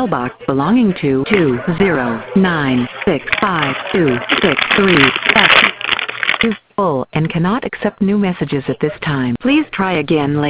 mailbox belonging to 209652633 is full and cannot accept new messages at this time. Please try again later.